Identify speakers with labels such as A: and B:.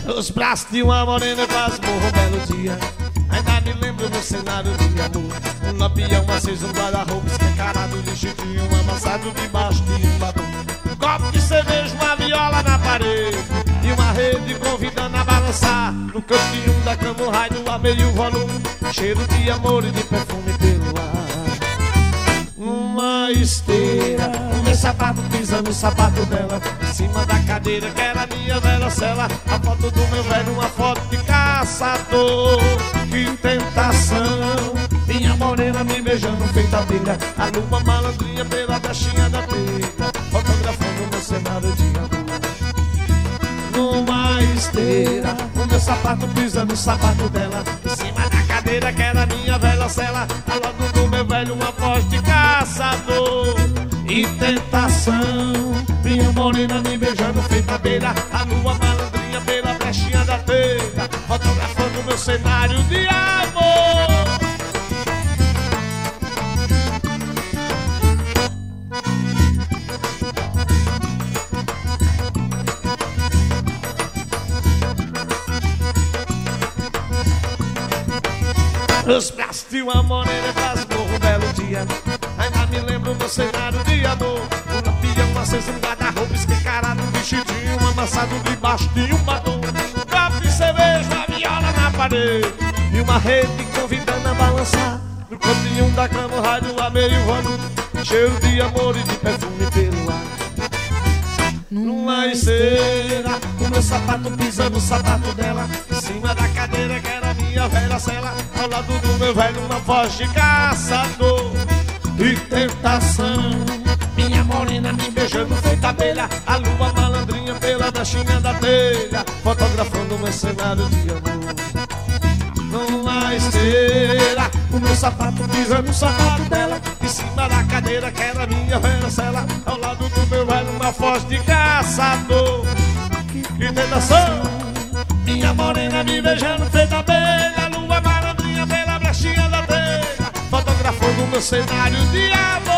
A: Os braços de uma morena quase morro um belo dia. Ainda me lembro do cenário de amor. Um lampião aceso, um guarda-roupa escancarado, um vestidinho amassado debaixo de um batom. Um copo de cerveja, uma viola na parede e uma rede convidando a balançar. No cantinho da cama um raio a meio volume, cheiro de amor e de perfume pelo ar. Numa esteira, o meu sapato pisa no sapato dela, em cima da cadeira que era minha velha cela. A foto do meu velho, uma foto de caçador. Que tentação, minha morena me beijando feita abelha, a lua malandrinha pela brechinha da telha, fotografando meu cenário de amor. Numa esteira, o meu sapato pisa no sapato dela, em cima da cadeira que era minha velha cela. Ao lado do meu velho, uma voz de caçador. E tentação, minha morena me beijando feita abelha, a lua malandrinha pela brechinha da telha, fotografando meu cenário de amor. Os braços de uma morena quase morro um belo dia. Ainda me lembro do cenário de amor. Um lampião aceso, um guarda-roupa escancarado, um vestidinho amassado debaixo de um batom. Um copo de cerveja, uma viola na parede e uma rede convidando a balançar. No cantinho da cama o rádio a meio volume, cheiro de amor e de perfume pelo ar. Numa esteira, o meu sapato pisa no sapato dela, em cima da cadeira que era minha velha cela. Ao lado do meu velho, uma voz de caçador. E tentação, minha morena me beijando feita abelha, a lua malandrinha pela brechinha da telha, fotografando meu cenário de amor. Numa esteira, o meu sapato pisa no sapato dela, em cima da cadeira que era minha velha cela. Ao lado do meu velho, uma voz de caçador. Que tentação, minha morena me beijando feita abelha, a lua malandrinha pela brechinha da telha, fotografando meu cenário de amor.